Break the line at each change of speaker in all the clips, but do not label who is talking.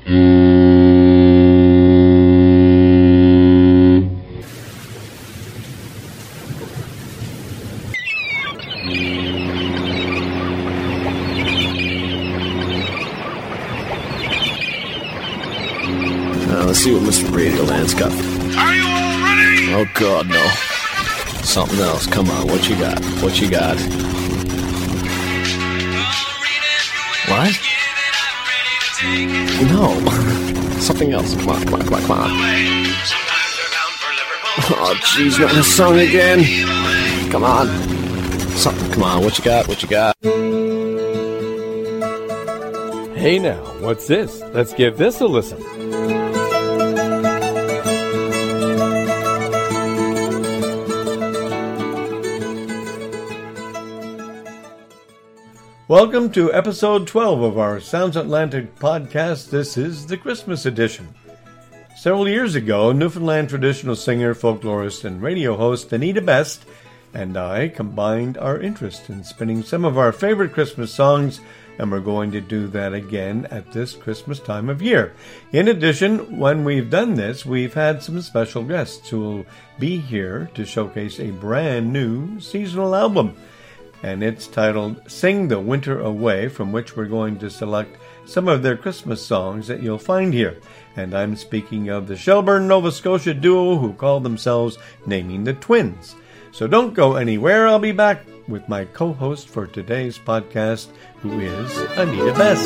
Let's see what Mr. Radioland's got.
Are you all ready?
Oh, God, no. Something else. Come on, what you got? What you got? What? No. Something else. Come on, come on, come on, come on. Oh, jeez, not this song again. Come on. Something. Come on, what you got? What you got?
Hey now, what's this? Let's give this a listen. Welcome to episode 12 of our Sounds Atlantic podcast. This is the Christmas edition. Several years ago, Newfoundland traditional singer, folklorist, and radio host Anita Best and I combined our interest in spinning some of our favorite Christmas songs, and we're going to do that again at this Christmas time of year. In addition, when we've done this, we've had some special guests who will be here to showcase a brand new seasonal album. And it's titled Sing the Winter Away, from which we're going to select some of their Christmas songs that you'll find here. And I'm speaking of the Shelburne, Nova Scotia duo who call themselves Naming the Twins. So don't go anywhere. I'll be back with my co-host for today's podcast, who is Anita Best.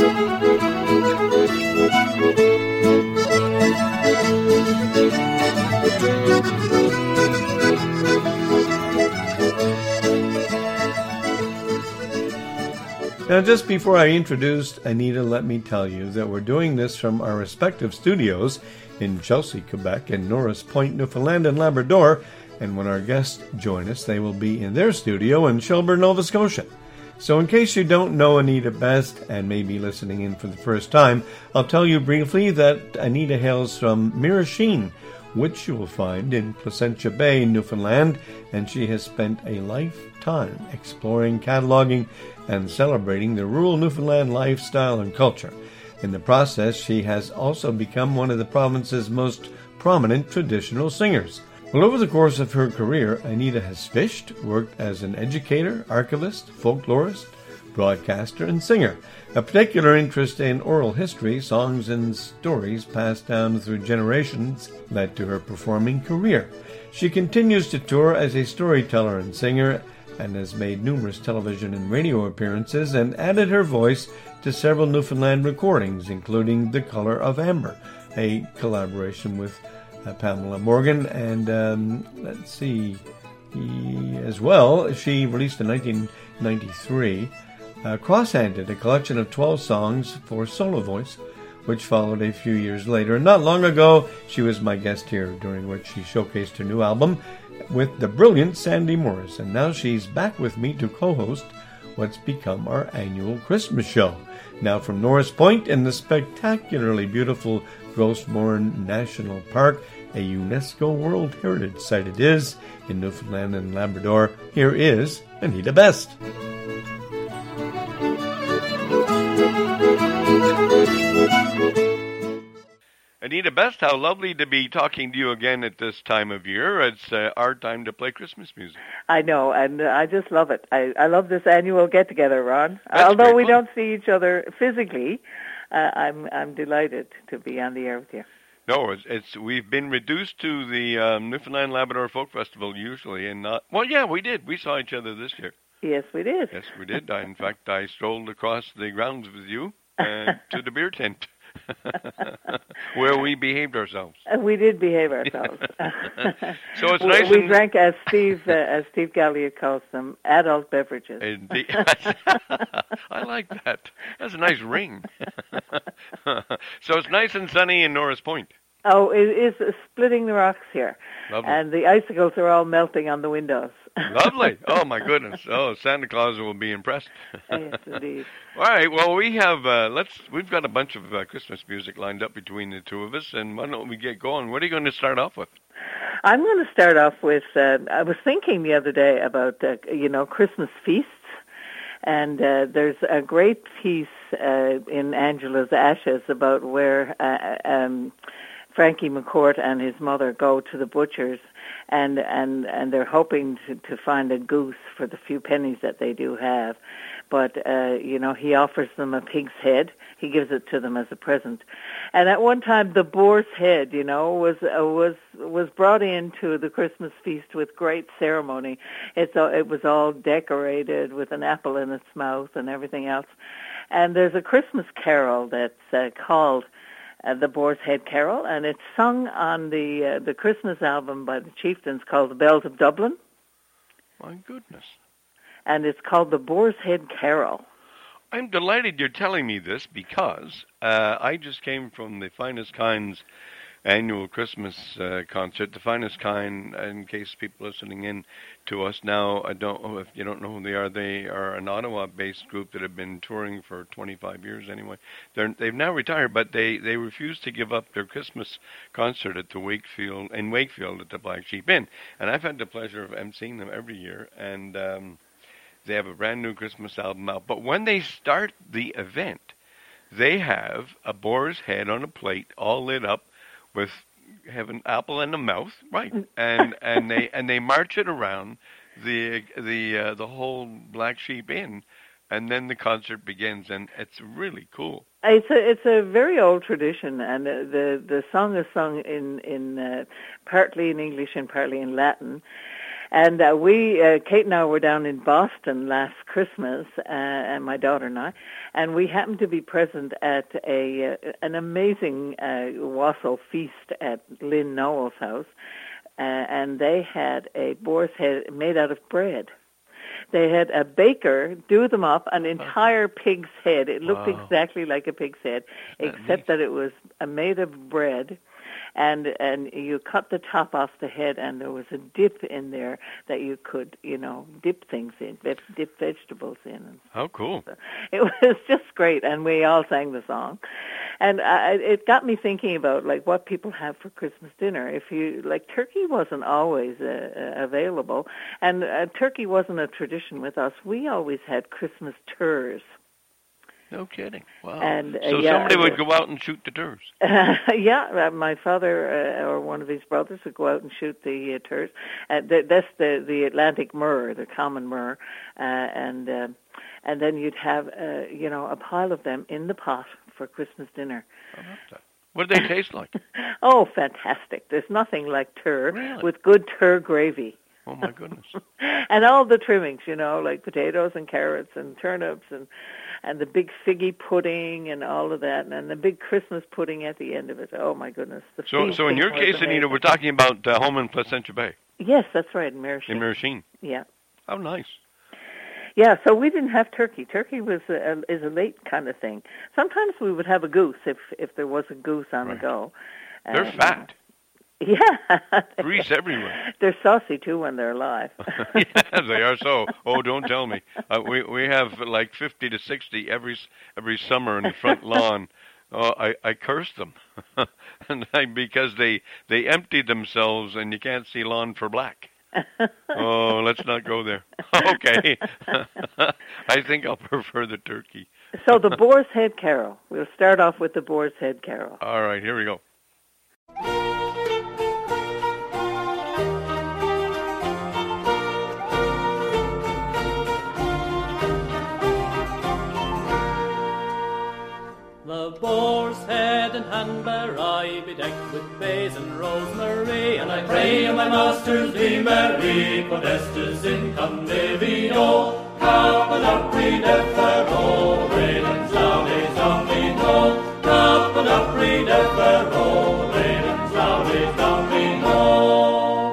Now, just before I introduce Anita, let me tell you that we're doing this from our respective studios in Chelsea, Quebec, and Norris Point, Newfoundland and Labrador, and when our guests join us, they will be in their studio in Shelburne, Nova Scotia. So in case you don't know Anita Best and may be listening in for the first time, I'll tell you briefly that Anita hails from Mirachine, which you will find in Placentia Bay, Newfoundland, and she has spent a lifetime exploring, cataloging, and celebrating the rural Newfoundland lifestyle and culture. In the process, she has also become one of the province's most prominent traditional singers. Well, over the course of her career, Anita has fished, worked as an educator, archivist, folklorist, broadcaster, and singer. A particular interest in oral history, songs, and stories passed down through generations led to her performing career. She continues to tour as a storyteller and singer, and has made numerous television and radio appearances and added her voice to several Newfoundland recordings, including The Color of Amber, a collaboration with Pamela Morgan, and let's see, as well, she released in 1993 Cross-Handed, a collection of 12 songs for solo voice, which followed a few years later. Not long ago, she was my guest here, during which she showcased her new album with the brilliant Sandy Morris, and now she's back with me to co-host what's become our annual Christmas show. Now from Norris Point in the spectacularly beautiful Grosmorn National Park, a UNESCO World Heritage Site it is, in Newfoundland and Labrador, here is Anita Best. Anita Best, how lovely to be talking to you again at this time of year. It's our time to play Christmas music.
I know, and I just love it. I love this annual get-together, Ron.
That's
although we
fun.
don't see each other physically, I'm delighted to be on the air with you.
No, we've been reduced to the Newfoundland Labrador Folk Festival usually, and we did. We saw each other this year.
Yes, we did.
Yes, we did. In fact, I strolled across the grounds with you to the beer tent. Where we behaved ourselves.
We did behave ourselves.
So it's nice.
We drank, as Steve Gallia calls them, adult beverages.
Indeed. I like that. That's a nice ring. So it's nice and sunny in Norris Point.
Oh, it is splitting the rocks here.
Lovely.
And the icicles are all melting on the windows.
Lovely. Oh, my goodness. Oh, Santa Claus will be impressed.
Yes, indeed.
All right. Well, we have, we've got a bunch of Christmas music lined up between the two of us, and why don't we get going? What are you going to start off with?
I'm going to start off with, I was thinking the other day about, Christmas feasts, and there's a great piece in Angela's Ashes about where Frankie McCourt and his mother go to the butcher's, and they're hoping to find a goose for the few pennies that they do have. But, he offers them a pig's head. He gives it to them as a present. And at one time, the boar's head, was brought into the Christmas feast with great ceremony. It was all decorated with an apple in its mouth and everything else. And there's a Christmas carol that's called the Boar's Head Carol, and it's sung on the Christmas album by the Chieftains called The Bells of Dublin.
My goodness.
And it's called the Boar's Head Carol.
I'm delighted you're telling me this because I just came from the Finest Kind's annual Christmas concert. The Finest Kind, in case people listening in to us now, I don't know if you don't know who they are an Ottawa-based group that have been touring for 25 years anyway. They've now retired, but they refused to give up their Christmas concert at the Wakefield at the Black Sheep Inn. And I've had the pleasure of emceeing them every year, and they have a brand new Christmas album out. But when they start the event, they have a boar's head on a plate, all lit up, with have an apple in the mouth, right? And they march it around the whole Black Sheep Inn, and then the concert begins, and it's really cool.
It's a very old tradition, and the song is sung in partly in English and partly in Latin. And Kate and I were down in Boston last Christmas, and my daughter and I, and we happened to be present at an amazing wassail feast at Lynn Noel's house, and they had a boar's head made out of bread. They had a baker do them up, an entire pig's head. It looked exactly like a pig's head, except that it was made of bread. And you cut the top off the head, and there was a dip in there that you could, dip things in, dip vegetables in.
How cool.
So it was just great, and we all sang the song. And it got me thinking about, what people have for Christmas dinner. Turkey wasn't always available, and turkey wasn't a tradition with us. We always had Christmas tours.
No kidding. Wow.
And,
so somebody would go out and shoot the turs.
My father or one of his brothers would go out and shoot the turs. That's the Atlantic murre, the common murre, and then you'd have a pile of them in the pot for Christmas dinner.
I love that. What do they taste like?
Oh, fantastic! There's nothing like tur with good tur gravy.
Oh, my goodness.
And all the trimmings, like potatoes and carrots and turnips and the big figgy pudding and all of that, and the big Christmas pudding at the end of it. Oh, my goodness.
So in your case, Anita, we're talking about home in Placentia Bay.
Yes, that's right, in Mirasheen.
In Mirasheen.
Yeah.
Oh, nice.
Yeah, so we didn't have turkey. Turkey is a late kind of thing. Sometimes we would have a goose if there was a goose on the go.
They're fat.
Yeah.
Grease everywhere.
They're saucy, too, when they're alive.
Yeah, they are so. Oh, don't tell me. We have 50 to 60 every summer in the front lawn. Oh, I curse them. Because they empty themselves and you can't see lawn for black. Oh, let's not go there. Okay. I think I'll prefer the turkey.
So the Boar's Head Carol. We'll start off with the Boar's Head Carol.
All right, here we go.
The boar's head and handbar I bedecked with bays and rosemary, and I pray you, my masters, be merry, podestas in convivio, capodapri defero, redens laudes domino, capodapri defero, redens laudes domino.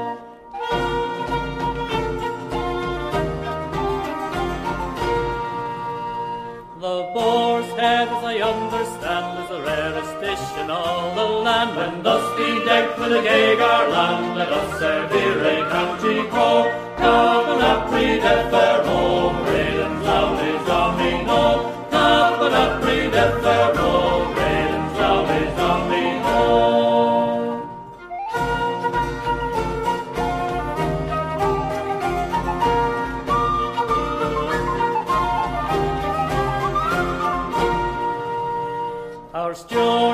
The boar's head, as I understand, is the rarest dish in all the land. When thus bedecked with a gay garland, let us servire a cantico, capodapri defero, redens laudes domino, capodapri defero, redens laudes domino.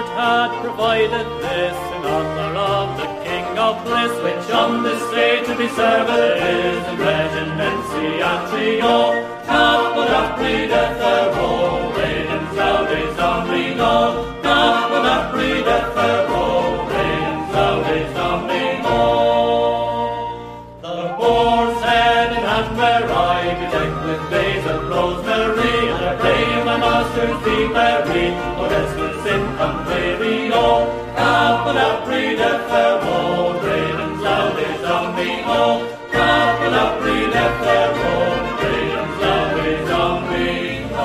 had provided this in honor of the King of Bliss, which on this day to be served is in reginensiatio, caput apri defero, regens laudes Domino, caput apri defero, regens laudes Domino. The boar's head in hand where I bedecked with bays of rosemary, and I pray my master's be buried, Orescus in Camperio, caput apri defero, regens laudes Domino, caput apri defero, regens laudes Domino.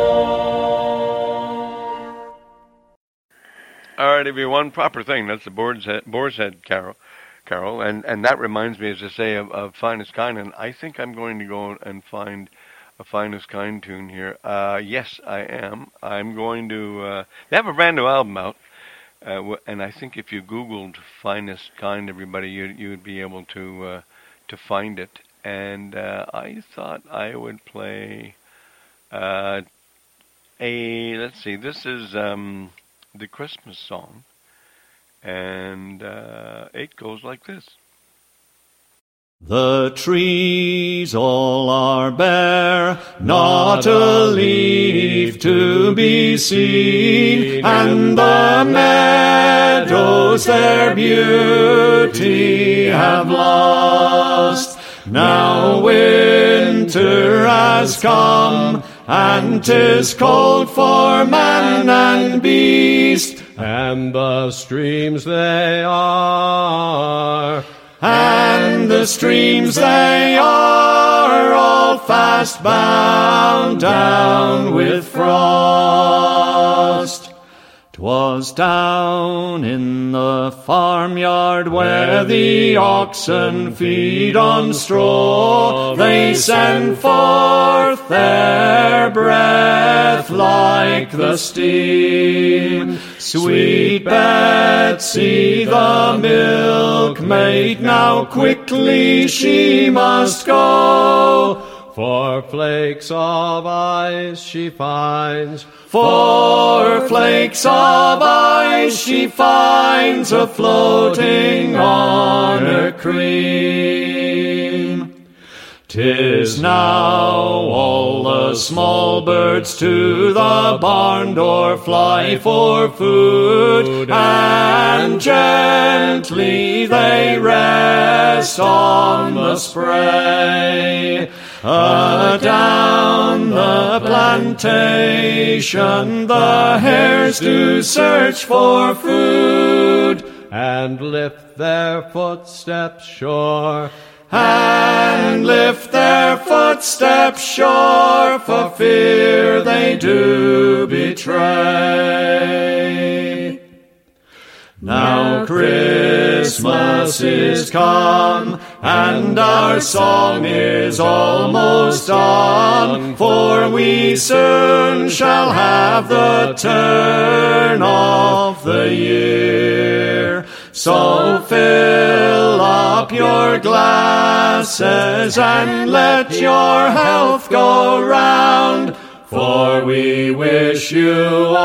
All right, everyone, proper thing. That's the Boar's Head Carol, and that reminds me, as I say, of Finest Kind, and I think I'm going to go and find a Finest Kind tune here. Yes, I am. I'm going to. They have a brand new album out, and I think if you Googled Finest Kind, everybody, you'd be able to find it. And I thought I would play let's see. This is the Christmas song. And it goes like this.
The trees all are bare, not a leaf to be seen, and the meadows their beauty have lost. Now winter has come, and 'tis cold for man and beast,
And the streams they are,
and the streams they are all fast bound down with frost. 'Twas down in the farmyard where the oxen feed on straw, they send forth their breath like the steam. Sweet Betsy, the milkmaid, now quickly she must go,
for flakes of ice she finds,
for flakes of ice she finds a-floating on her cream. 'Tis now all the small birds to the barn door fly for food, and gently they rest on the spray. Down the plantation the hares do search for food,
and lift their footsteps sure,
and lift their footsteps sure, for fear they do betray. Now Christmas is come, and our song is almost done, for we soon shall have the turn of the year. So fill up your glasses and let your health go round, for we wish you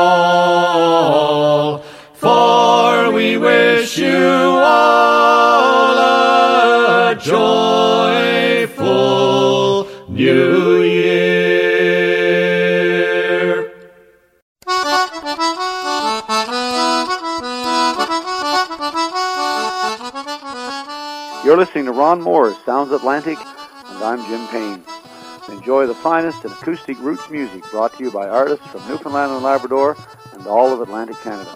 all, for we wish you all a joyful New Year.
You're listening to Ron Moore's Sounds Atlantic, and I'm Jim Payne. Enjoy the finest in acoustic roots music brought to you by artists from Newfoundland and Labrador and all of Atlantic Canada.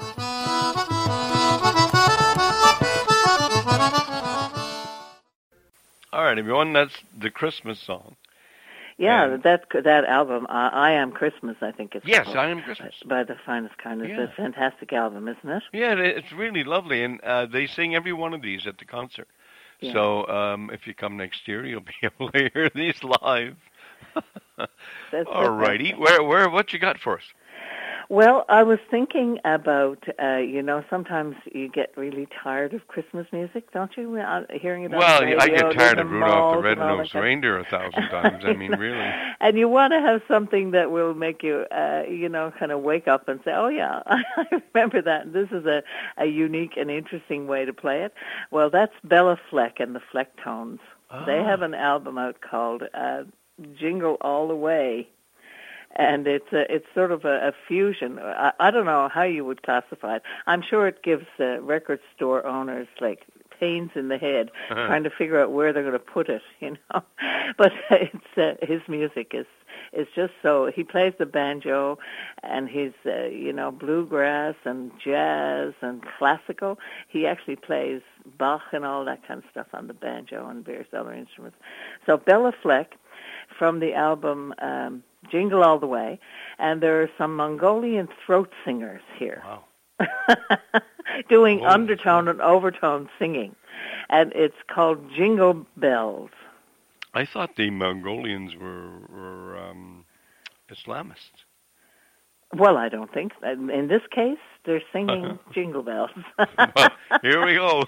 All right, everyone, that's the Christmas song.
Yeah, that album, I Am Christmas, I think it's
Yes,
called,
I Am Christmas.
by the Finest Kind. It's a fantastic album, isn't it?
Yeah, it's really lovely, and they sing every one of these at the concert.
Yeah.
So if you come next year, you'll be able to hear these live. All righty. What you got for us?
Well, I was thinking about, sometimes you get really tired of Christmas music, don't you? Hearing it on the radio.
I get tired of Rudolph the
Malls and all
Red-Nosed
that.
Reindeer 1,000 times. I mean, really.
And you want to have something that will make you, kind of wake up and say, oh, yeah, I remember that. This is a unique and interesting way to play it. Well, that's Bella Fleck and the Flecktones.
Oh.
They have an album out called Jingle All the Way. And it's sort of a fusion. I don't know how you would classify it. I'm sure it gives record store owners like pains in the head trying to figure out where they're going to put it, But it's his music is just so. He plays the banjo, and his bluegrass and jazz and classical. He actually plays Bach and all that kind of stuff on the banjo and various other instruments. So Bella Fleck from the album Jingle All the Way, and there are some Mongolian throat singers here.
Wow.
Doing undertone and overtone singing, and it's called Jingle Bells.
I thought the Mongolians were Islamists.
Well, I don't think. In this case, they're singing Jingle Bells.
Well, here we go.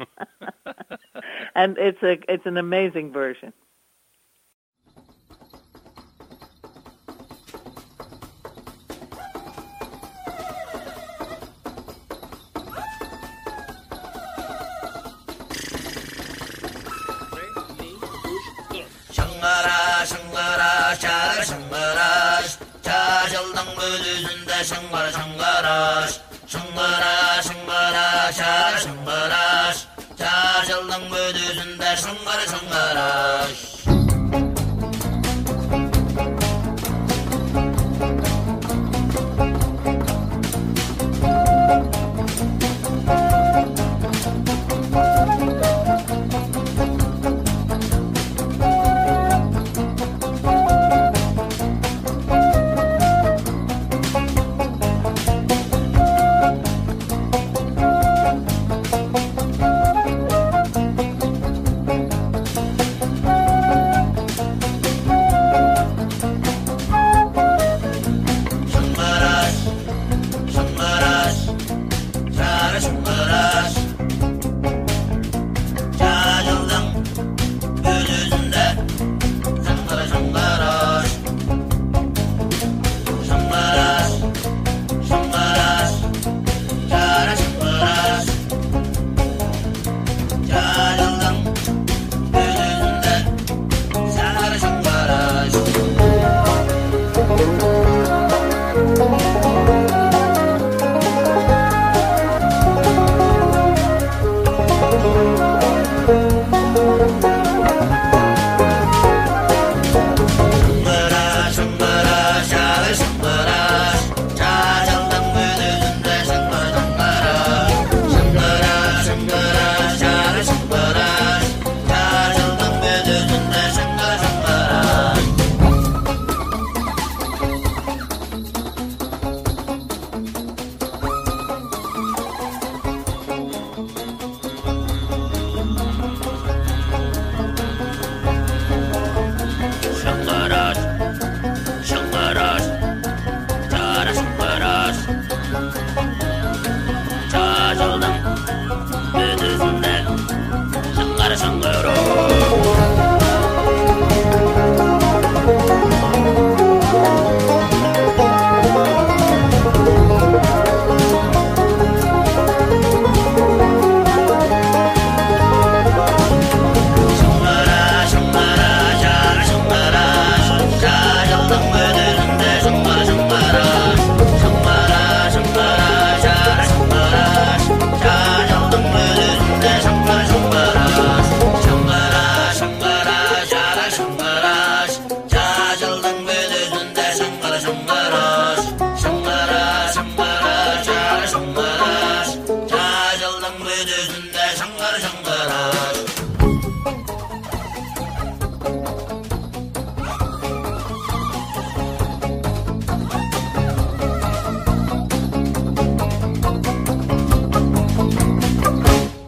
And it's an amazing version.
Shangara, Shangara, Shara, Shangara, Chajaldan Budusunda, Shangara, Shangara, Shangara, Shangara, Shara, Shangara, Chajaldan Budusunda, Shangara, Shangara.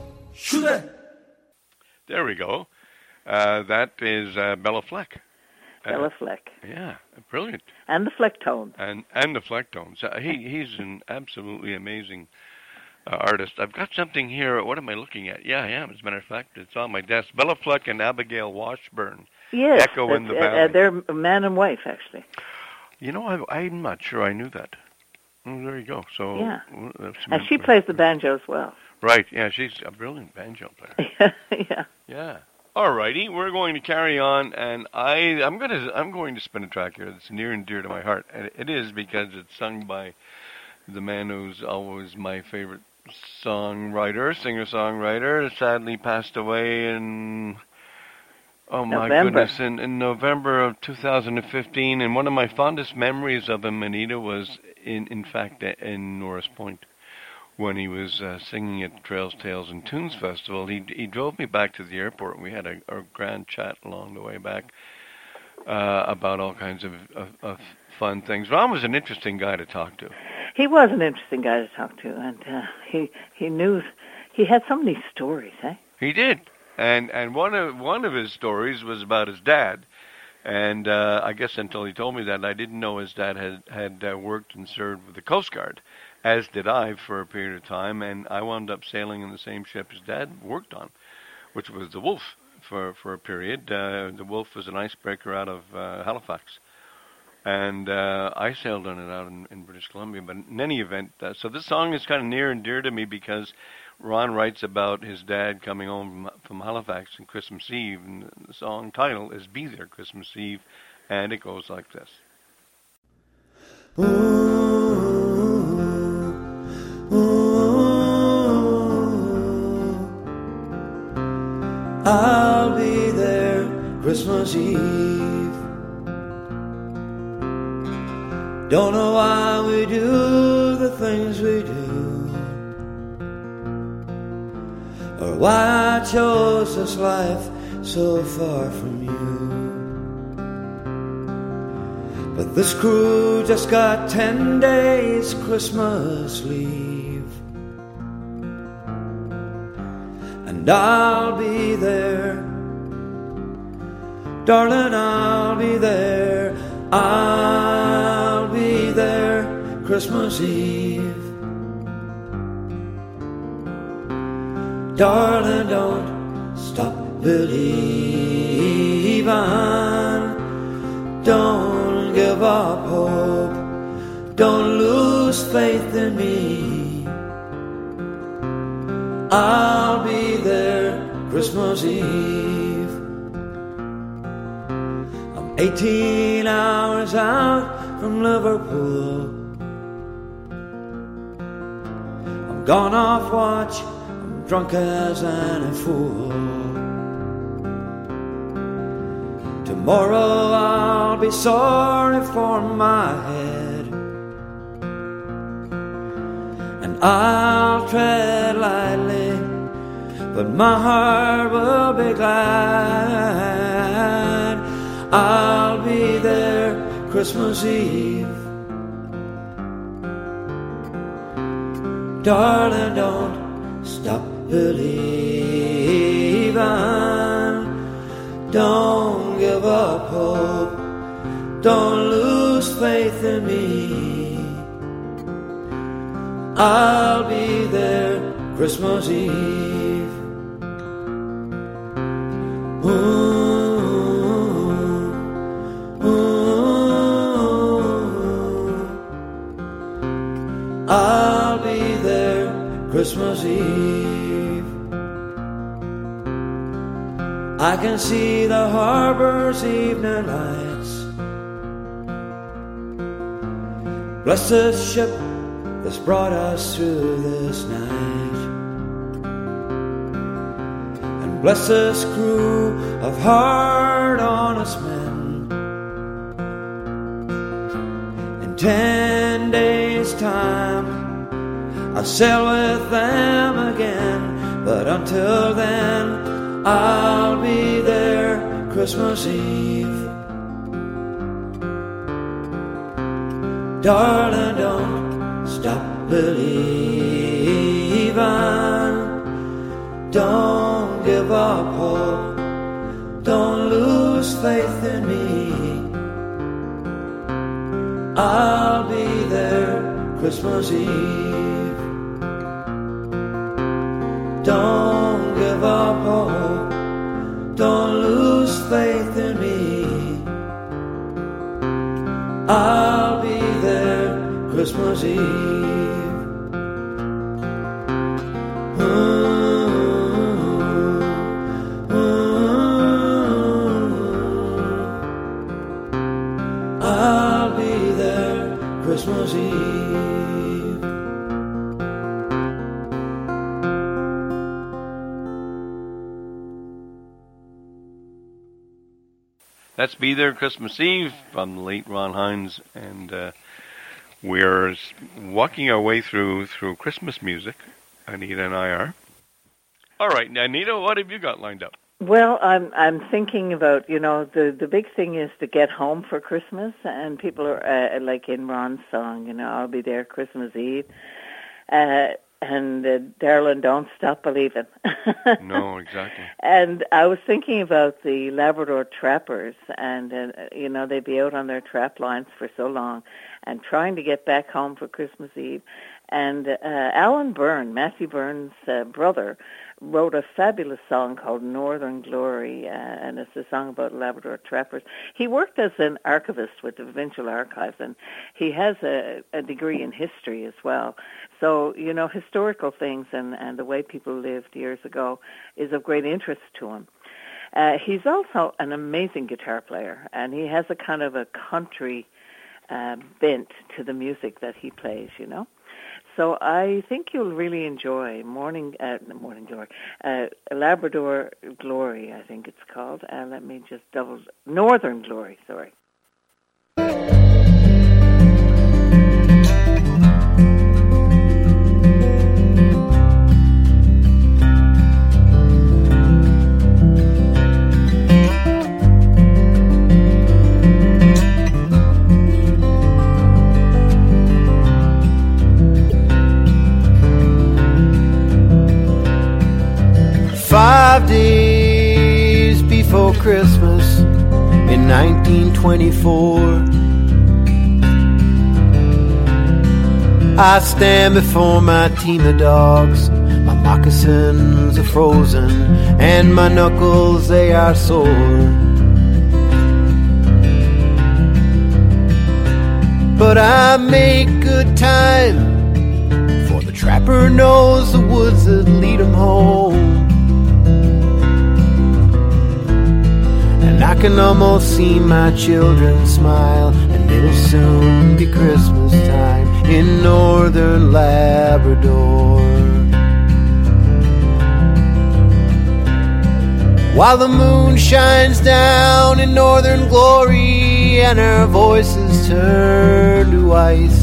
There we go. That is Bella Fleck.
Bela Fleck.
Yeah, brilliant.
And the Flecktones.
And the Flecktones. He's an absolutely amazing artist. I've got something here. What am I looking at? Yeah, I am. As a matter of fact, it's on my desk. Bela Fleck and Abigail Washburn.
Yes,
Echo in the Valley.
They're man and wife, actually.
You know, I'm not sure I knew that. Oh, there you go. So
yeah, and she plays the banjo as well.
Right. Yeah, she's a brilliant banjo player.
Yeah.
Yeah. All righty, we're going to carry on, and I'm going to spin a track here that's near and dear to my heart, and it is because it's sung by the man who's always my favorite singer-songwriter, sadly passed away in goodness, in November of 2015. And one of my fondest memories of him, Anita, was in fact in Norris Point, when he was singing at Trails, Tales, and Tunes Festival. He drove me back to the airport, and we had a grand chat along the way back about all kinds of fun things. Ron was an interesting guy to talk to.
He was an interesting guy to talk to, and he had so many stories, eh?
He did, and one of his stories was about his dad, and I guess until he told me that, I didn't know his dad had worked and served with the Coast Guard, as did I for a period of time, and I wound up sailing in the same ship his dad worked on, which was the Wolf for a period. The Wolf was an icebreaker out of Halifax. And I sailed on it out in British Columbia. But in any event, so this song is kind of near and dear to me because Ron writes about his dad coming home from Halifax on Christmas Eve. And the song title is Be There Christmas Eve. And it goes like this.
Ooh, ooh, I'll be there Christmas Eve. Don't know why we do the things we do, or why I chose this life so far from you. But this crew just got 10 days Christmas leave, and I'll be there, darling, I'll be there. I'll be there Christmas Eve. Darling, don't stop believing. Don't give up hope. Don't lose faith in me. I'll be there Christmas Eve. 18 hours out from Liverpool. I'm gone off watch, I'm drunk as any fool. Tomorrow I'll be sorry for my head, and I'll tread lightly, but my heart will be glad. I'll be there Christmas Eve. Darling, don't stop believing. Don't give up hope. Don't lose faith in me. I'll be there Christmas Eve. Ooh. I'll be there Christmas Eve. I can see the harbor's evening lights. Bless this ship that's brought us through this night, and bless this crew of hard, honest men. In 10 days' time I'll sail with them again, but until then I'll be there Christmas Eve. Darling, don't stop believing. Don't give up hope. Don't lose faith in me. Christmas Eve. Don't give up hope, don't lose faith in me. I'll be there Christmas Eve. I'll be there Christmas Eve.
Let's Be There Christmas Eve from the late Ron Hynes, and we're walking our way through Christmas music. Anita and I are. All right, Anita, what have you got lined up?
Well, I'm thinking about, the big thing is to get home for Christmas, and people are like in Ron's song, I'll be there Christmas Eve, and Darlin', don't stop believing.
No, exactly.
And I was thinking about the Labrador trappers, and they'd be out on their trap lines for so long, and trying to get back home for Christmas Eve. And Alan Byrne, Matthew Byrne's brother, wrote a fabulous song called Northern Glory, and it's a song about Labrador trappers. He worked as an archivist with the Provincial Archives, and he has a degree in history as well. So, historical things and the way people lived years ago is of great interest to him. He's also an amazing guitar player, and he has a kind of a country bent to the music that he plays, So I think you'll really enjoy Labrador Glory, I think it's called. Let me just Northern Glory, sorry.
Days before Christmas in 1924, I stand before my team of dogs. My moccasins are frozen and my knuckles, they are sore. But I make good time, for the trapper knows the woods that lead him home. I can almost see my children smile, and it'll soon be Christmas time in northern Labrador. While the moon shines down in northern glory and our voices turn to ice,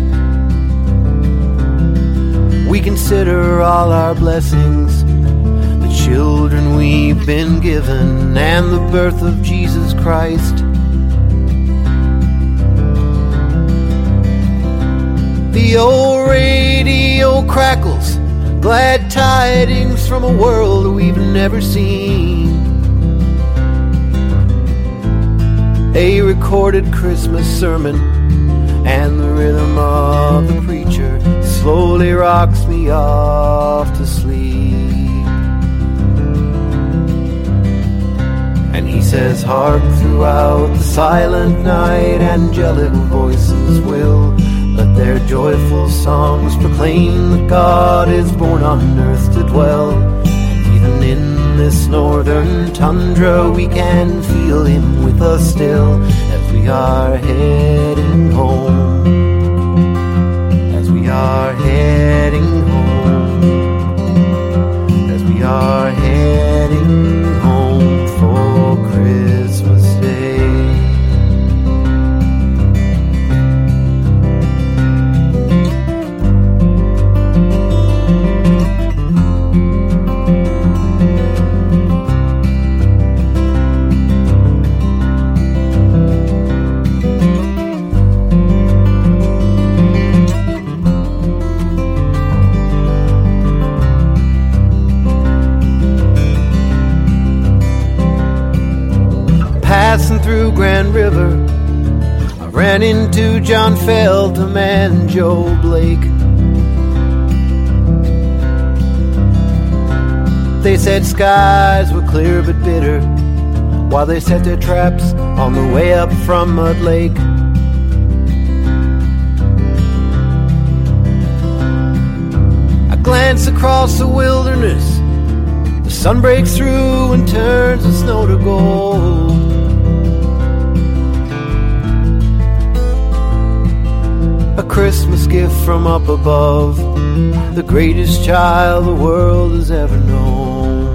we consider all our blessings, children we've been given, and the birth of Jesus Christ. The old radio crackles glad tidings from a world we've never seen. A recorded Christmas sermon, and the rhythm of the preacher slowly rocks me off to sleep. He says, hark throughout the silent night, angelic voices will let their joyful songs proclaim that God is born on earth to dwell. Even in this northern tundra we can feel him with us still, as we are heading home. As we are heading home. As we are heading home for Christmas Day. Passing through Grand River, I ran into John Feltham and Joe Blake. They said skies were clear but bitter while they set their traps on the way up from Mud Lake. I glance across the wilderness. The sun breaks through and turns the snow to gold. A Christmas gift from up above, the greatest child the world has ever known.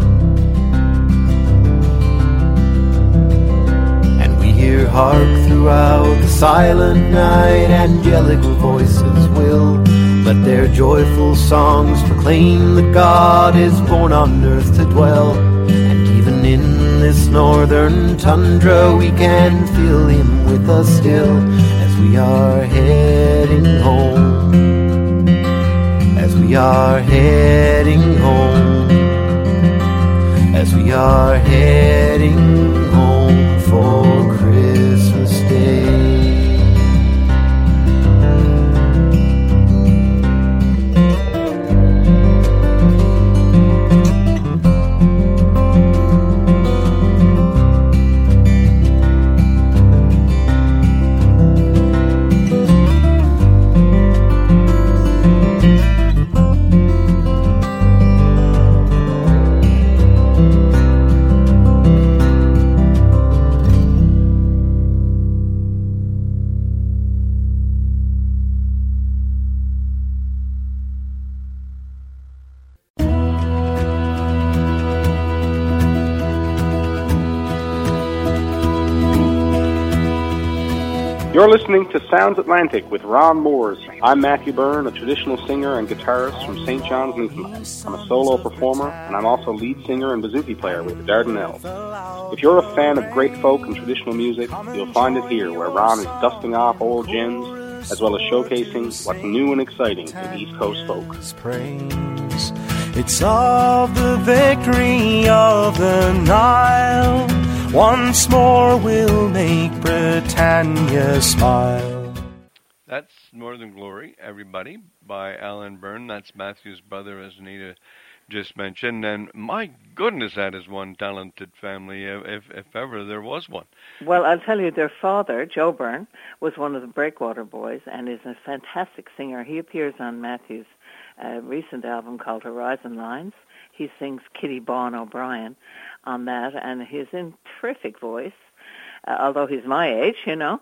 And we hear hark throughout the silent night, angelic voices will let their joyful songs proclaim that God is born on earth to dwell. And even in this northern tundra we can feel Him with us still, as we are heading home, as we are heading home, as we are heading home for Christmas Day.
You're listening to Sounds Atlantic with Ron Moores. I'm Matthew Byrne, a traditional singer and guitarist from St. John's, Newfoundland. I'm a solo performer, and I'm also lead singer and bouzouki player with the Dardanelles. If you're a fan of great folk and traditional music, you'll find it here, where Ron is dusting off old gems, as well as showcasing what's new and exciting in East Coast folk.
Praise. It's of the victory of the Nile. Once more we'll make Britannia smile.
That's Northern Glory, everybody, by Alan Byrne. That's Matthew's brother, as Anita just mentioned. And my goodness, that is one talented family, if ever there was one.
Well, I'll tell you, their father, Joe Byrne, was one of the Breakwater Boys and is a fantastic singer. He appears on Matthew's recent album called Horizon Lines. He sings Kitty Bawn O'Brien on that, and he's in terrific voice, although he's my age, you know.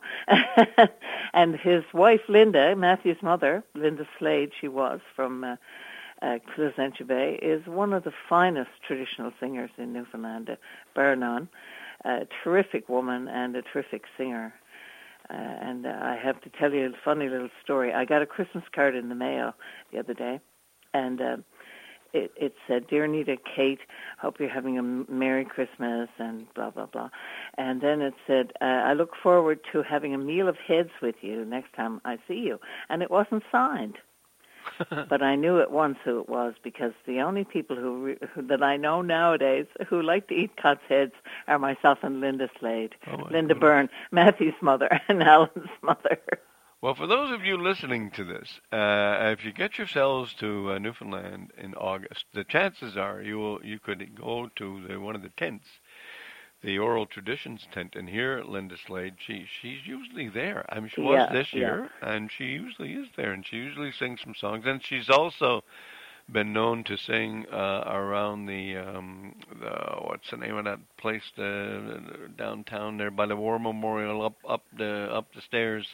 And his wife, Linda, Matthew's mother, Linda Slade, she was from Placentia Bay, is one of the finest traditional singers in Newfoundland, bar none. A terrific woman and a terrific singer. And I have to tell you a funny little story. I got a Christmas card in the mail the other day, and it said, "Dear Anita, Kate, hope you're having a Merry Christmas," and blah, blah, blah. And then it said, "I look forward to having a meal of heads with you next time I see you." And it wasn't signed. But I knew at once who it was, because the only people who that I know nowadays who like to eat cod's heads are myself and Linda Slade. Linda Byrne, Matthew's mother, and Alan's mother.
Well, for those of you listening to this, if you get yourselves to Newfoundland in August, the chances are you could go to one of the tents, the Oral Traditions tent, and hear Linda Slade. She's usually there. I mean, she was this year, and she usually is there, and she usually sings some songs. And she's also been known to sing around the what's the name of that place downtown there by the War Memorial, up the stairs.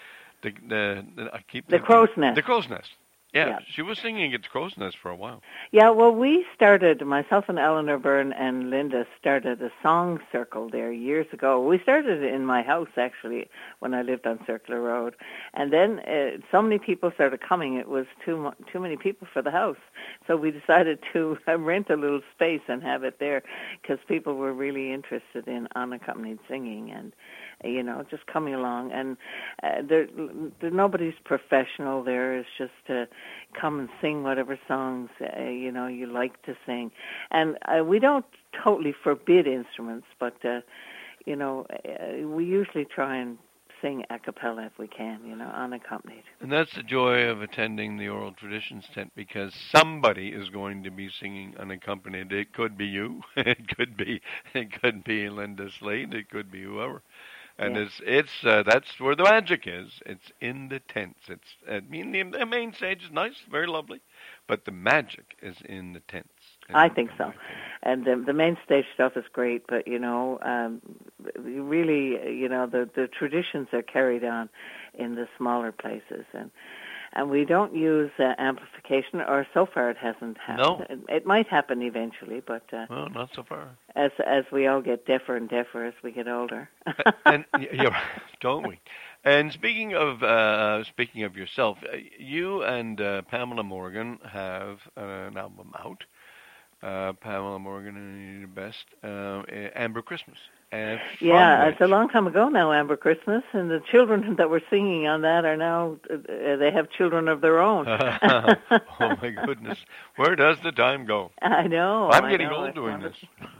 The Crow's Nest. The Crow's Nest. Yeah, she was singing at the Crow's Nest for a while. Yeah, well, we started, myself and Eleanor Byrne and Linda started a song circle there years ago. We started it in my house, actually, when I lived on Circular Road. And then so many people started coming, it was too many people for the house. So we decided to rent a little space and have it there, because people were really interested in unaccompanied singing and, you know, just coming along. And there nobody's professional there. It's just to come and sing whatever songs, you know, you like to sing. And we don't totally forbid instruments, but, you know, we usually try and
sing a cappella if we can, unaccompanied.
And that's the joy of attending the Oral Traditions tent, because somebody is going to be singing unaccompanied. It could be you, it could be Linda Slade, it could be whoever. And it's that's where the magic is. It's in the tents. The main stage is nice, very lovely, but the magic is in the tents.
I think so. And the main stage stuff is great, but really, the traditions are carried on in the smaller places, and we don't use amplification, or so far it hasn't happened.
No.
It might happen eventually, but
well, not so far.
As we all get deafer and deafer as we get older.
And don't we? And speaking of yourself, you and Pamela Morgan have an album out. Pamela Morgan and the best, Amber Christmas.
It's a long time ago now, Amber Christmas, and the children that were singing on that are now, they have children of their own.
Oh my goodness. Where does the time go?
I know.
I'm getting old doing this.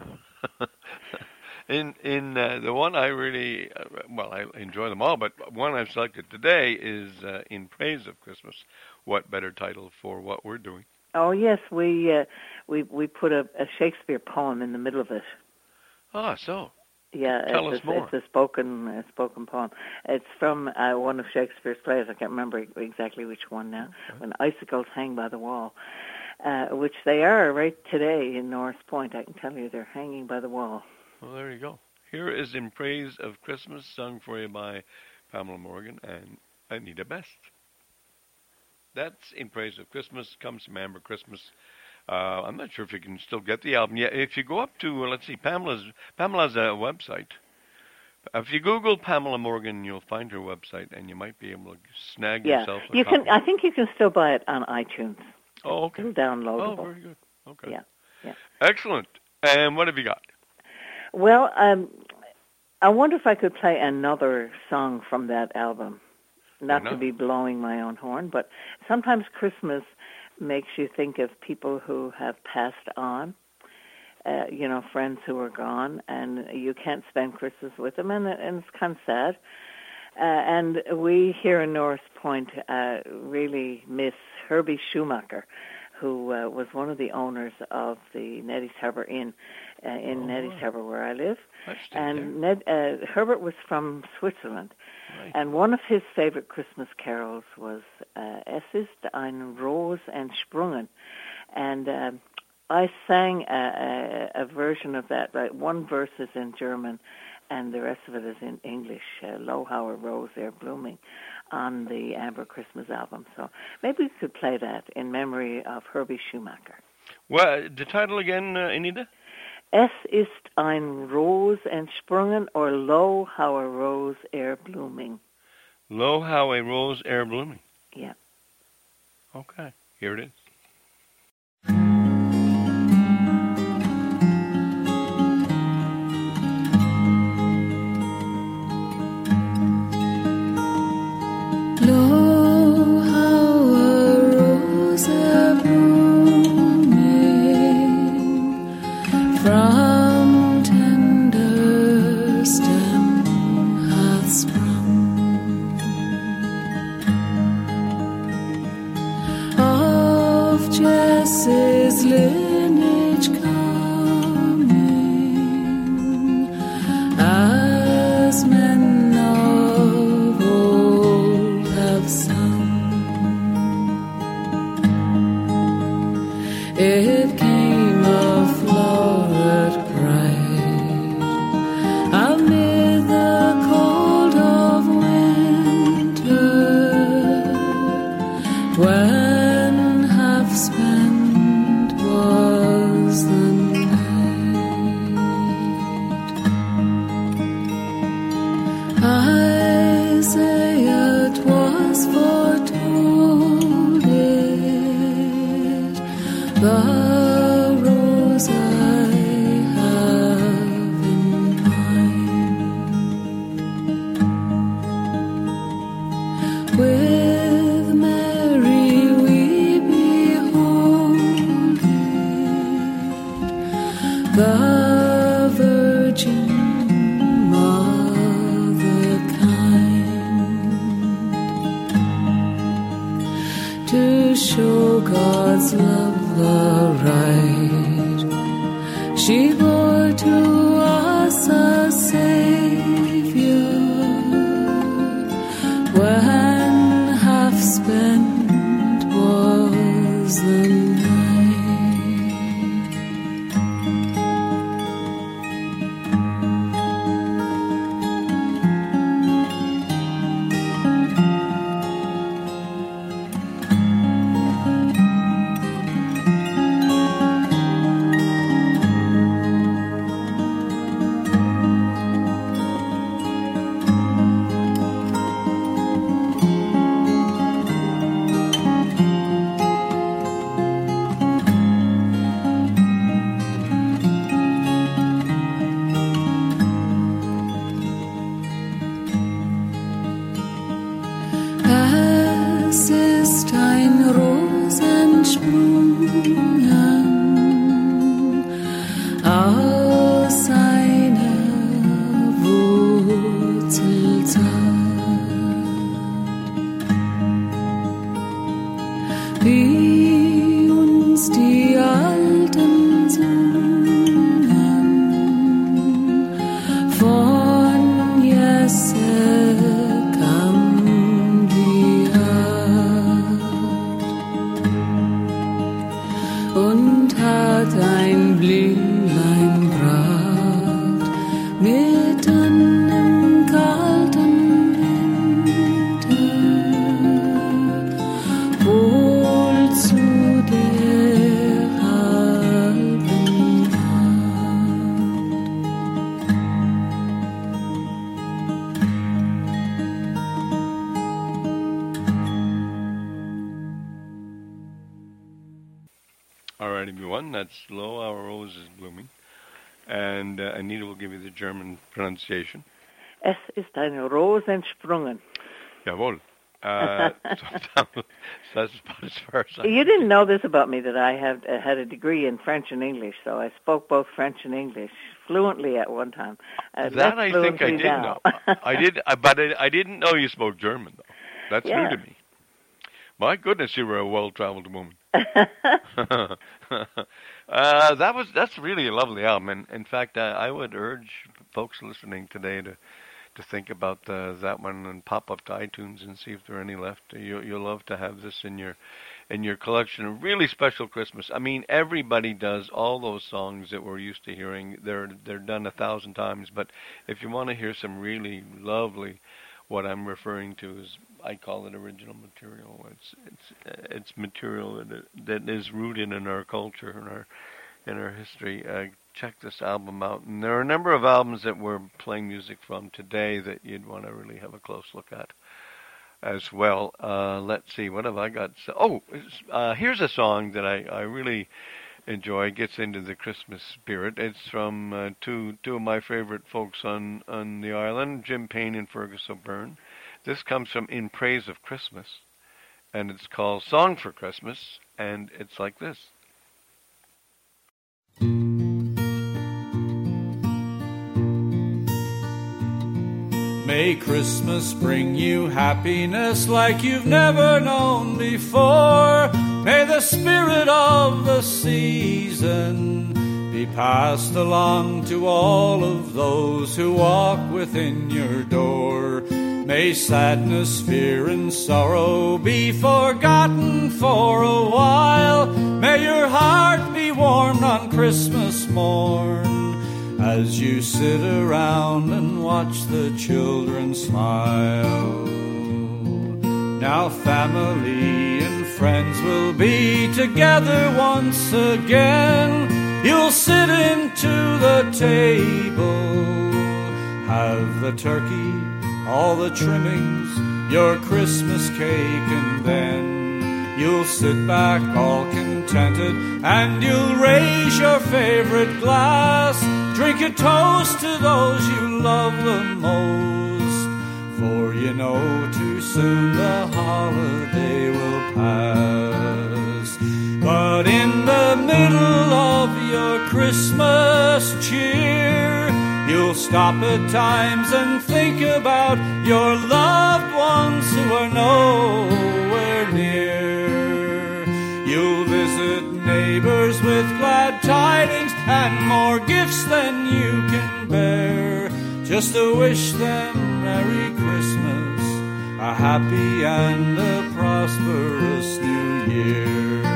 In the one I really, I enjoy them all, but one I've selected today is In Praise of Christmas. What better title for what we're doing?
Oh yes, we put a Shakespeare poem in the middle of it.
Ah, so.
Yeah,
Tell us more.
It's a spoken poem. It's from one of Shakespeare's plays. I can't remember exactly which one now. Okay. When icicles hang by the wall, which they are right today in Norris Point. I can tell you they're hanging by the wall.
Well, there you go. Here is In Praise of Christmas, sung for you by Pamela Morgan and Anita Best. That's In Praise of Christmas, comes from Amber Christmas. I'm not sure if you can still get the album. Yeah, if you go up to, let's see, Pamela's a website. If you Google Pamela Morgan, you'll find her website, and you might be able to snag yourself a copy.
I think you can still buy it on iTunes.
Oh, okay.
It's downloadable.
Oh, very good. Okay.
Yeah.
Excellent. And what have you got?
Well, I wonder if I could play another song from that album. Not to be blowing my own horn, but sometimes Christmas makes you think of people who have passed on, friends who are gone, and you can't spend Christmas with them, and it's kind of sad. And we here in Norris Point really miss Herbie Schumacher, who was one of the owners of the Neddy's Harbour Inn in Neddy's Harbour, where I live. And Herbert was from Switzerland. Right. And one of his favorite Christmas carols was Es ist ein Ros entsprungen. And I sang a version of that. Right? One verse is in German, and the rest of it is in English. Lo, how a rose there blooming, on the Amber Christmas album. So maybe we could play that in memory of Herbie Schumacher.
Well, the title again, Anita?
Es ist ein Ros entsprungen, or Lo, how a rose blooming.
Lo, how a rose blooming.
Yeah.
Okay, here it is.
Lo, how a rose blooming from tender stem hath sprung, of Jesse's lineage coming, as men of old have sung. It came of flowered pride amid the cold of winter, when half spent was the night. Isaiah 'twas foretold it, the rose I have in mind. With Mary we behold it, the Virgin Mother kind. God's love aright. She bore to us a Savior when half spent was the night. Es ist ein Rosensprungen aus einer Wurzelzeit. Wie uns die Alten singen von Jesse kam die Art und hat ein Blümlein bracht mitten im kalten Winter wohl zu der halben
All right, everyone, that's Lo, Our Rose is Blooming. And Anita will give you the German pronunciation.
Es ist ein Rosensprungen.
Jawohl. That's about as far as I
You didn't know this about me, that I had a degree in French and English, so I spoke both French and English fluently at one time.
That I think I did know. I didn't know you spoke German, though. That's new to me. My goodness, you were a well-traveled woman. That's really a lovely album, and in fact, I would urge folks listening today to think about that one and pop up to iTunes and see if there are any left. You'll love to have this in your collection. A really special Christmas. I mean, everybody does all those songs that we're used to hearing. They're done 1,000 times, but if you want to hear some really lovely, what I'm referring to is, I call it original material. It's material that is rooted in our culture and in our history. Check this album out. And there are a number of albums that we're playing music from today that you'd want to really have a close look at as well. Let's see, what have I got? Here's a song that I really enjoy. It gets into the Christmas spirit. It's from two of my favorite folks on the island, Jim Payne and Fergus O'Byrne. This comes from In Praise of Christmas, and it's called Song for Christmas, and it's like this.
May Christmas bring you happiness like you've never known before. May the spirit of the season be passed along to all of those who walk within your door. May sadness, fear, and sorrow be forgotten for a while. May your heart be warmed on Christmas morn as you sit around and watch the children smile. Now family and friends will be together once again. You'll sit into the table, have the turkey, all the trimmings, your Christmas cake, and then you'll sit back all contented and you'll raise your favorite glass. Drink a toast to those you love the most, for you know too soon the holiday will pass. But in the middle of your Christmas cheer, you'll stop at times and think about your loved ones who are nowhere near. You'll visit neighbors with glad tidings and more gifts than you can bear, just to wish them Merry Christmas, a happy and a prosperous New Year.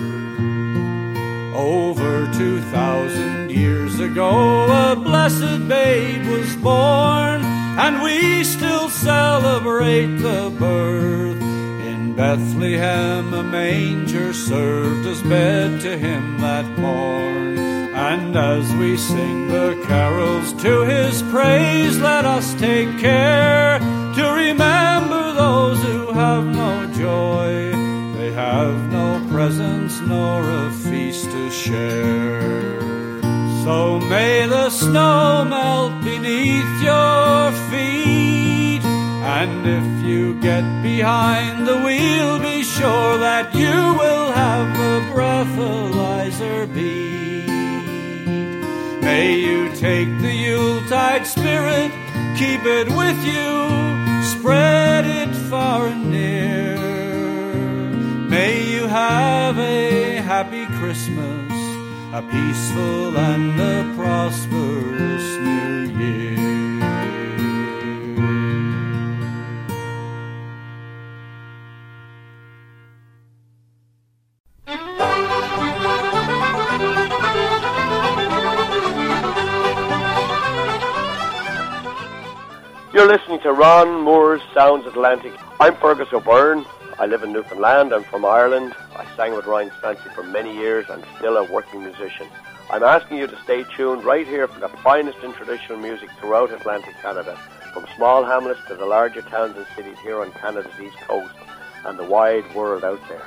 Over 2,000 years ago, a blessed babe was born, and we still celebrate the birth. In Bethlehem a manger served as bed to him that morn. And as we sing the carols to his praise, let us take care to remember those who have no joy. They have no presents nor a feast to share. So may the snow melt beneath your feet, and if you get behind the wheel, be sure that you will have a breathalyzer beat. May you take the Yuletide spirit, keep it with you, spread it far and near. May you have a happy Christmas, a peaceful and a prosperous New Year.
You're listening to Ron Moore's Sounds Atlantic. I'm Fergus O'Byrne. I live in Newfoundland. I'm from Ireland. I sang with Ryan Stanley for many years and still a working musician. I'm asking you to stay tuned right here for the finest in traditional music throughout Atlantic Canada, from small hamlets to the larger towns and cities here on Canada's east coast and the wide world out there.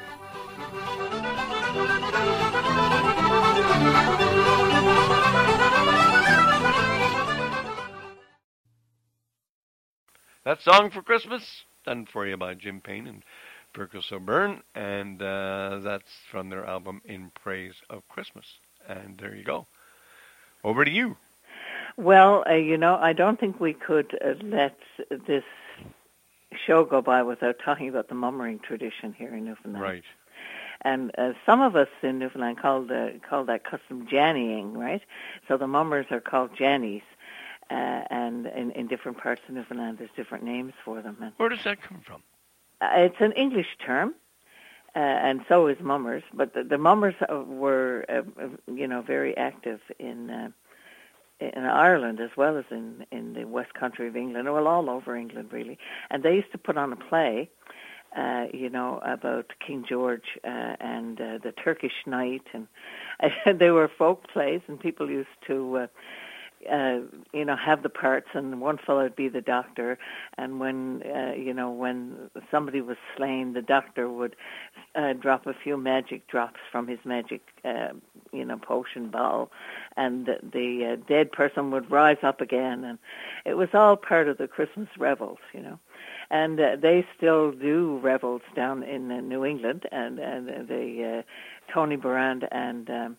That song for Christmas, done for you by Jim Payne and Fergus O'Byrne, and that's from their album In Praise of Christmas. And there you go. Over to you.
Well, I don't think we could let this show go by without talking about the mummering tradition here in Newfoundland.
Right.
And some of us in Newfoundland call that custom jannying, right? So the mummers are called jannies. And in different parts of Newfoundland, there's different names for them. And
where does that come from?
It's an English term, and so is mummers. But the mummers were, very active in Ireland as well as in the West Country of England, well, all over England really. And they used to put on a play, about King George and the Turkish Knight, and they were folk plays, and people used to. Have the parts, and one fellow would be the doctor, and when somebody was slain, the doctor would drop a few magic drops from his magic, potion bottle, and the dead person would rise up again, and it was all part of the Christmas revels, and they still do revels down in New England, and the Tony Barand and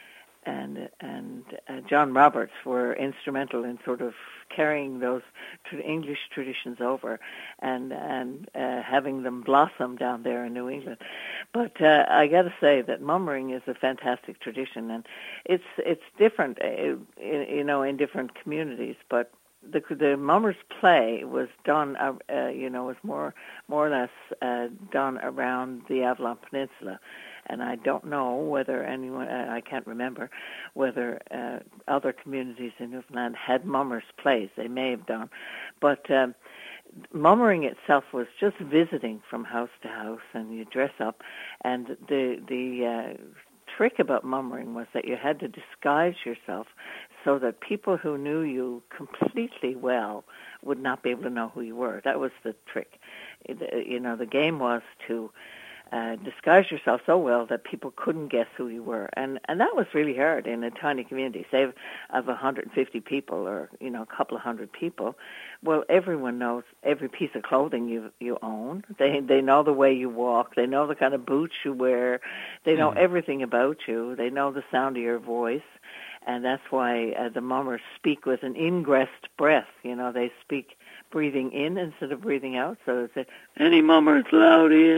John Roberts were instrumental in sort of carrying those English traditions over and having them blossom down there in New England. But I got to say that mummering is a fantastic tradition, and it's different, in different communities. But the mummers' play was done, was more or less done around the Avalon Peninsula. And I don't know whether anyone, I can't remember, whether other communities in Newfoundland had mummers' plays. They may have done. But mummering itself was just visiting from house to house, and you dress up. And the trick about mummering was that you had to disguise yourself so that people who knew you completely well would not be able to know who you were. That was the trick. The game was to disguise yourself so well that people couldn't guess who you were, and that was really hard in a tiny community, say of 150 people or a couple of hundred people. Well, everyone knows every piece of clothing you own. They know the way you walk. They know the kind of boots you wear. They know everything about you. They know the sound of your voice, and that's why the mummers speak with an ingressed breath. They speak breathing in instead of breathing out. So it's any mummers loud in.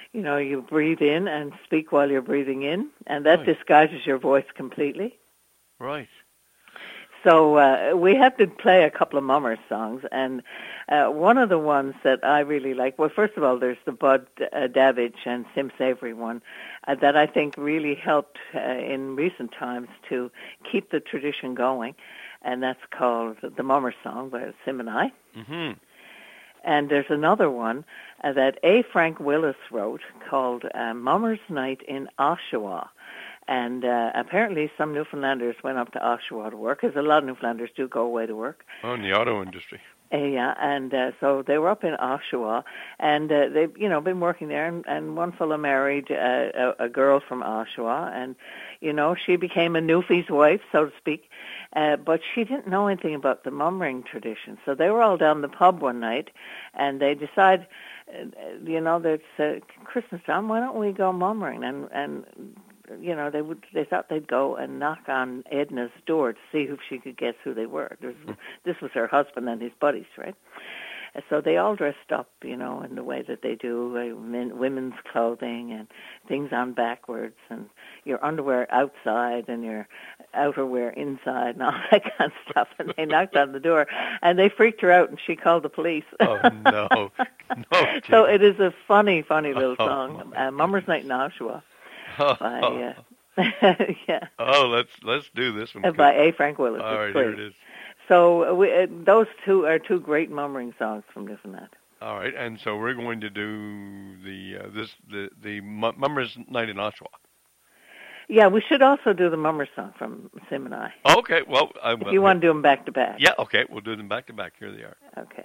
you breathe in and speak while you're breathing in, and that disguises your voice completely.
Right.
So we have to play a couple of Mummers songs, and one of the ones that I really like, well, first of all, there's the Bud Davidge and Sim Savory one that I think really helped in recent times to keep the tradition going, and that's called the Mummers Song by Sim and I.
Mm-hmm.
And there's another one that A. Frank Willis wrote called Mummers Night in Oshawa. And apparently some Newfoundlanders went up to Oshawa to work, because a lot of Newfoundlanders do go away to work.
Oh, in the auto industry.
Yeah, and so they were up in Oshawa, and they've, been working there, and one fellow married a girl from Oshawa, and, she became a Newfie's wife, so to speak, but she didn't know anything about the mummering tradition. So they were all down the pub one night, and they decided, it's Christmas time, why don't we go mummering? And they thought they'd go and knock on Edna's door to see if she could guess who they were. This was her husband and his buddies, right? So they all dressed up, in the way that they do, women's clothing and things on backwards, and your underwear outside and your outerwear inside and all that kind of stuff. And they knocked on the door, and they freaked her out, and she called the police.
Oh, no.
So it is a funny, funny little song, Mummers Night in Oshawa. By, yeah.
Oh, let's do this one.
By A. Frank Willis.
All right, here it is.
So those two are two great mummering songs from Newfoundland.
All right, and so we're going to do the Mummers Night in Oshawa.
Yeah, we should also do the Mummers song from Sim and I.
Okay, well,
if you want to do them back to back.
Yeah, okay, we'll do them back to back. Here they are.
Okay.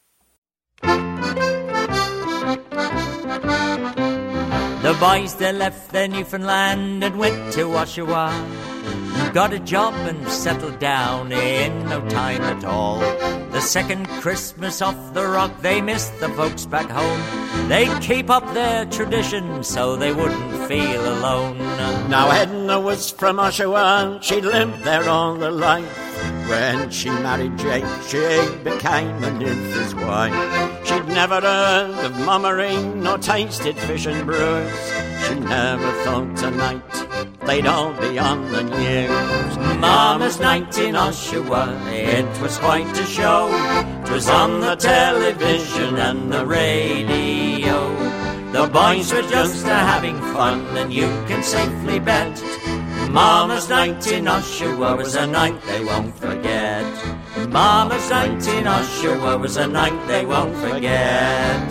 The boys, they left their Newfoundland and went to Oshawa. Got a job and settled down in no time at all. The second Christmas off the rock, they missed the folks back home. They'd keep up their tradition so they wouldn't feel alone.
Now Edna was from Oshawa, she'd lived there all her life. When she married Jake, she became a Newfie's wife. She'd never heard of mummering nor tasted fish and brews. She never thought tonight they'd all be on the news.
Mama's Night in Oshawa, it was quite a show. 'Twas on the television and the radio. The boys were just having fun, and you can safely bet Mama's Night in Oshawa was a night they won't forget. Mama's Night in Oshawa was a night they won't forget.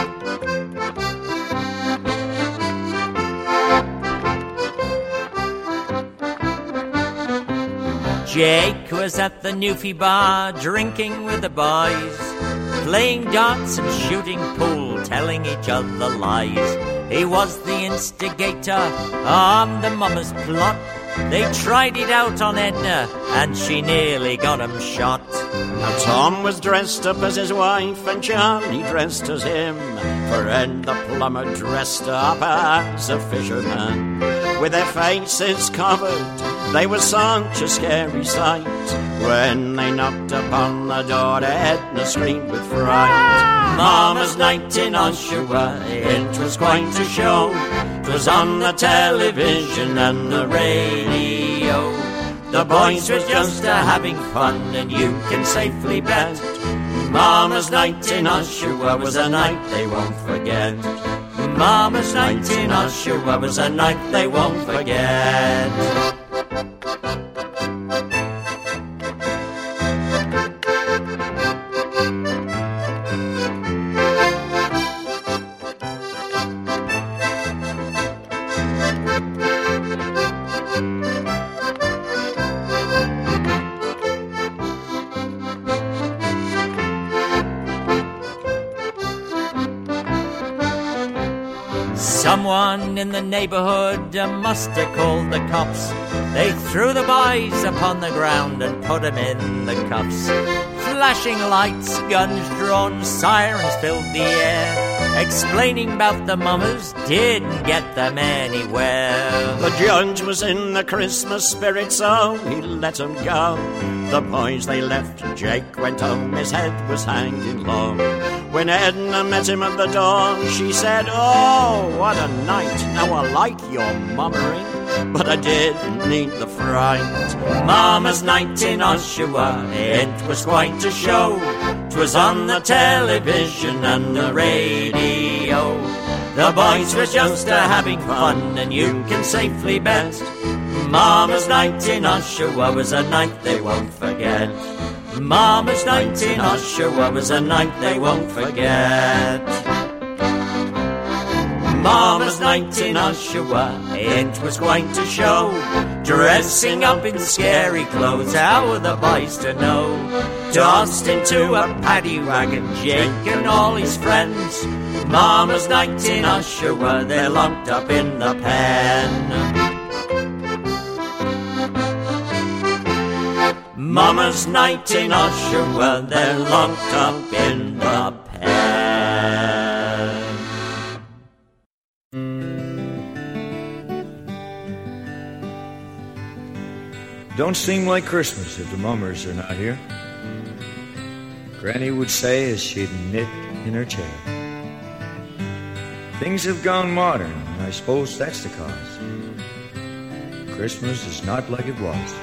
Jake was at the Newfie bar, drinking with the boys, playing darts and shooting pool, telling each other lies. He was the instigator on the Mummers plot. They tried it out on Edna, and she nearly got him shot.
Now Tom was dressed up as his wife, and Charlie dressed as him. For Ed the plumber dressed up as a fisherman. With their faces covered, they were such a scary sight. When they knocked upon the door, Edna screamed with fright.
Mama's Night in Oshawa, it was quite a show. 'Twas on the television and the radio. The boys were just having fun, and you can safely bet Mama's Night in Oshawa was a night they won't forget. Mama's Night in Oshawa was a night they won't forget. Someone in the neighborhood must have called the cops. They threw the boys upon the ground and put them in the cuffs. Flashing lights, guns drawn, sirens filled the air. Explaining about the mummers didn't get them anywhere.
The judge was in the Christmas spirit, so he let them go. The boys they left, Jake went home, his head was hanging low.
When Edna met him at the door, she said, "Oh, what a night. Now I like your mummering, but I didn't need the fright. Mama's night in Oshawa, it was quite a show. 'Twas on the television and the radio. The boys were just having fun, and you can safely bet Mama's night in Oshawa was a night they won't forget. Mama's night in Oshawa was a night they won't forget. Mama's night in Oshawa, it was quite a show. Dressing up in scary clothes, how were the boys to know? Tossed into a paddy wagon, Jake and all his friends. Mama's night in Oshawa, they're locked up in the pen. Mama's night in Oshawa, they're locked up in the pen.
Don't seem like Christmas if the mummers are not here. Granny would say as she'd knit in her chair. Things have gone modern, and I suppose that's the cause. Christmas is not like it was.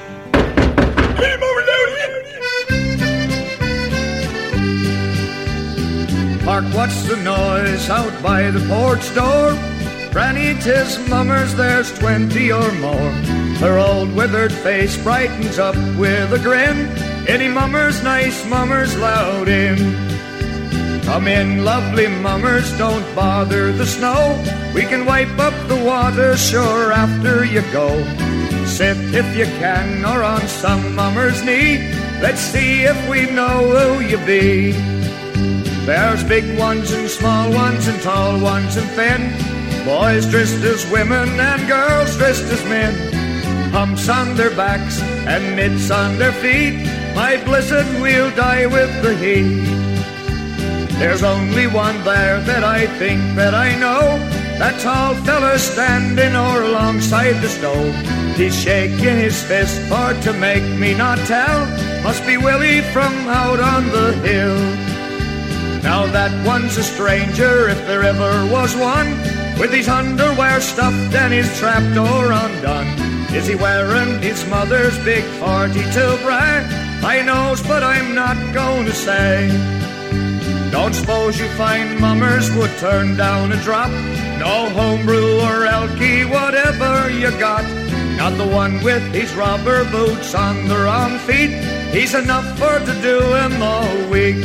Hark, what's the noise out by the porch door? Granny, 'tis mummers, there's 20 or more. Her old withered face brightens up with a grin. Any mummers, nice mummers, loud in. Come in, lovely mummers, don't bother the snow. We can wipe up the water, sure, after you go. Sit if you can, or on some mummer's knee. Let's see if we know who you be. There's big ones and small ones and tall ones and thin. Boys dressed as women and girls dressed as men. Humps on their backs and mitts on their feet. My blessed, we'll die with the heat. There's only one there that I think that I know. That tall fella standing o'er alongside the stove. He's shaking his fist for to make me not tell. Must be Willie from out on the hill. Now that one's a stranger, if there ever was one, with his underwear stuffed and his trapdoor undone. Is he wearing his mother's big 42 bra? I knows, but I'm not going to say. Don't suppose you find mummers would turn down a drop. No homebrew or elky, whatever you got. Not the one with his rubber boots on the wrong feet. He's enough for to do him all week.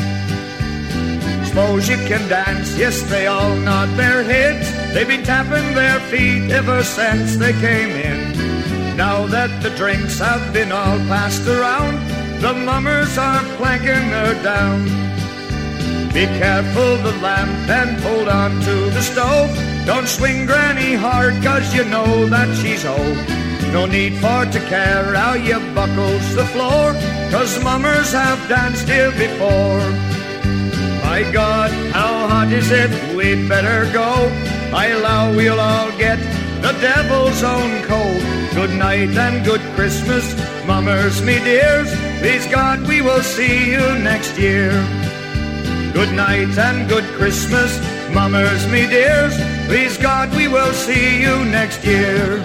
Suppose you can dance, yes, they all nod their heads. They've been tapping their feet ever since they came in. Now that the drinks have been all passed around, the mummers are planking her down. Be careful the lamp and hold on to the stove. Don't swing Granny hard, 'cause you know that she's old. No need for to care how you buckles the floor, 'cause mummers have danced here before. My God, how hot is it? We'd better go. I allow we'll all get the devil's own cold. Good night and good Christmas, mummers, me dears. Please God, we will see you next year. Good night and good Christmas, mummers, me dears. Please God, we will see you next year.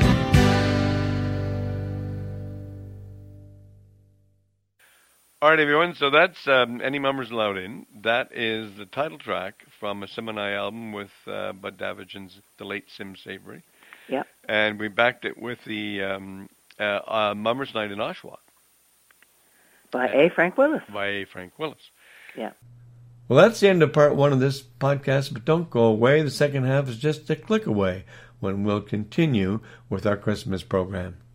All right, everyone, so that's Any Mummers Allowed In. That is the title track from a Simoni album with Bud Davidge and the late Sim Savory.
Yeah.
And we backed it with the Mummers Night in Oshawa.
By A. Frank Willis.
By A. Frank Willis.
Yeah.
Well, that's the end of part one of this podcast, but don't go away. The second half is just a click away when we'll continue with our Christmas program.